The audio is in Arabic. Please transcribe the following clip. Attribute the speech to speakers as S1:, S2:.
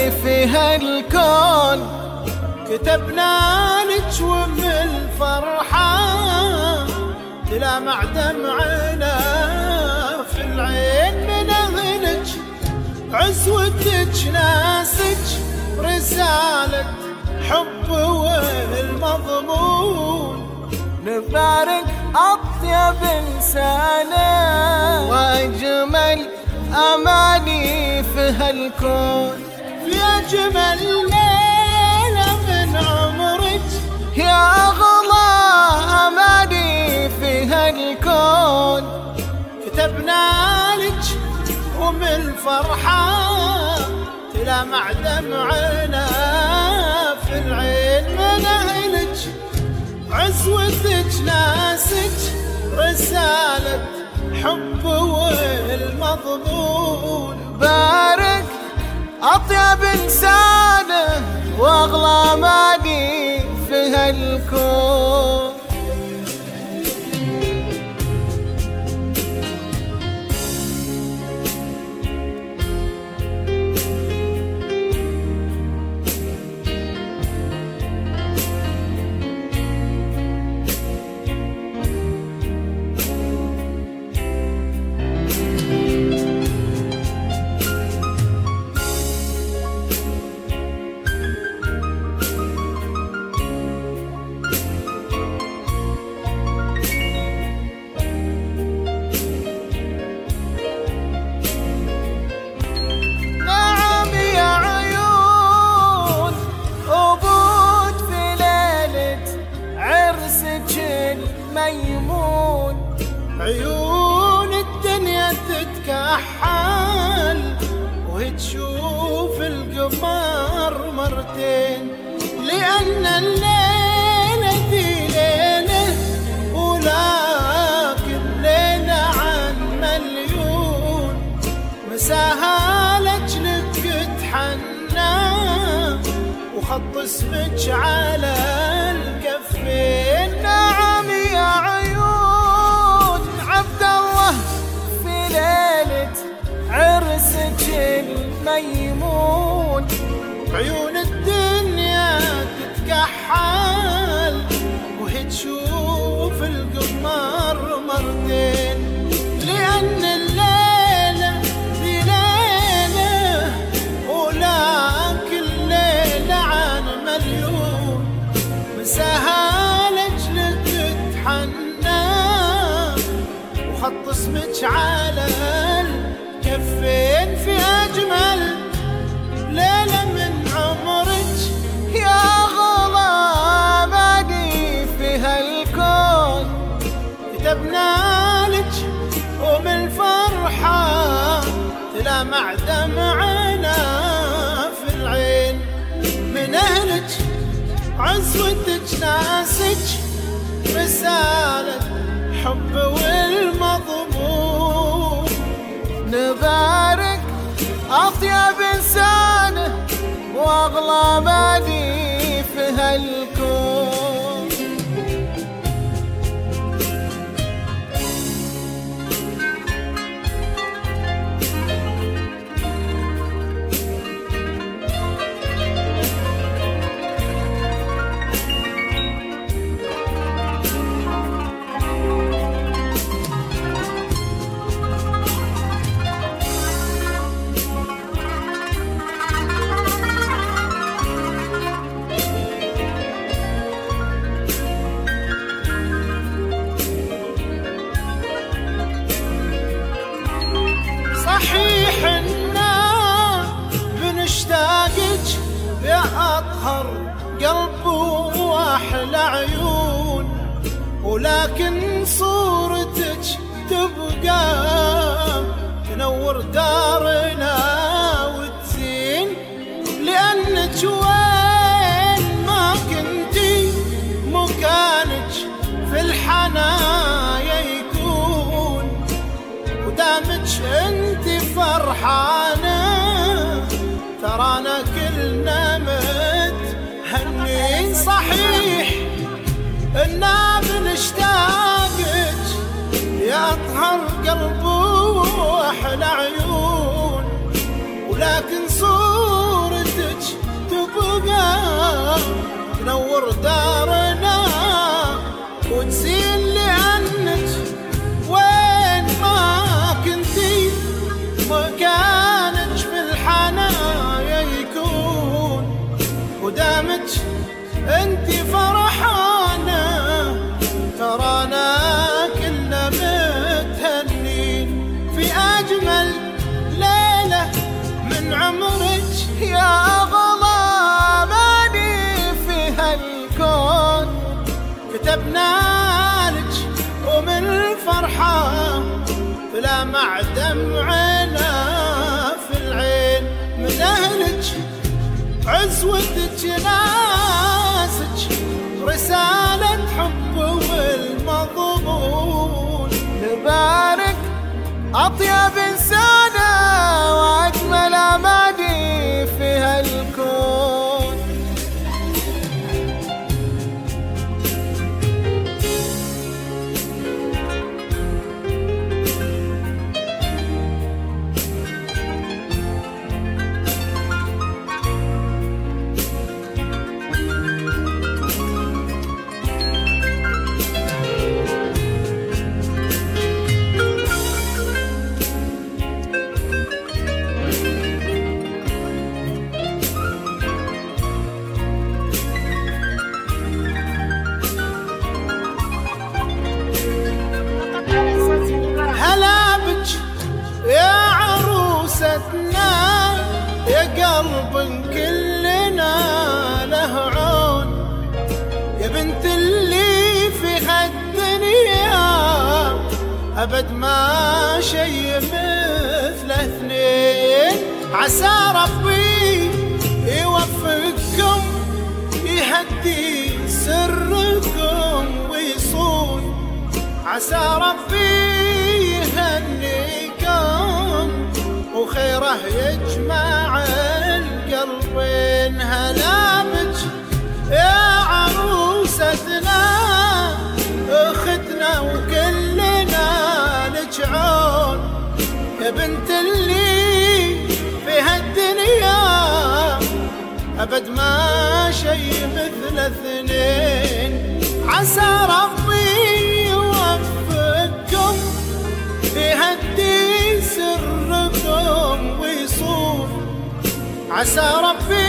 S1: في هالكون كتبنا لك ومن الفرحة تلامع دمعنا في العين من أهلك عزوتك ناسك رسالة حب والمضمون نبارك أطيب إنسانة وأجمل أماني في هالكون في أجمل ليلة من عمرك يا أغلى أماني في هالكون كتبنا لك ومن الفرحة تلامع دمعنا في العين من أهلك عزوتك ناسك رسالة حب والمضمون بارك أطيب إنسانة وأغلى ماني في هالكون ميمون عيون الدنيا تتكحل وتشوف القمر مرتين لأن الليلة دي ليلة ولكن ليلة عن مليون مساها لك تحنى وخط اسمك على الكفين نعم يا عيون عبد الله في ليلة عرسك الميمون عيون الدنيا تتكحل وهي تشوف القمر مرتين لأن الليلة دي ليلة ولكن ليلة عن مليون مساها وخط اسمك على الكفين في أجمل ليلة من عمرك يا أغلى أماني في هالكون كتبنا لك ومن الفرحة تلامع دمعنا في العين من أهلك عزوتك ناسك رسالة حب والمضمون نبارك أطيب إنسانة وأغلى ماني في هالكون صحيح إننا بنشتاقك يا أطهر قلب وأحلى عيون ولكن صورتك تبقى تنور دارنا وتزين لأنك وين ما كنتي مكانك في الحنايا يكون ودامك انت فرحانة ترانا كلنا متهنين صحيح إنا بنشتاقك يا أطهر قلب وأحلى عيون ولكن صورتك تنور دارنا وتزين لأنك وين ما كنتي مكانك في الحنايا يكون، ودامك انتي فرحانة ترانا كلنا متهنين في أجمل ليلة من عمرك يا أغلى ماني في هالكون. كتبنا لك ومن الفرحة تلامع دمعنا في العين، من أهلك عزوتك ناسك رسالة حب والمضمون. نبارك أطيب إنسانة وأجمل أماني في هالكون. هلا بك يا عروستنا يا قلب كلنا له عون، يا بنت اللي في هالدنيا أبد ما شي مثل اثنين. عسى ربي يوفقكم يهدي سركم ويصون، عسى ربي يهنيكم وخيره يجمع القلبين. هلا بك يا عروستنا اختنا وكلنا لك عون، يا بنت اللي في هالدنيا أبد ما شي مثل اثنين. عسى ربي يوفقكم يهدي سركم ويصون، عسى ربي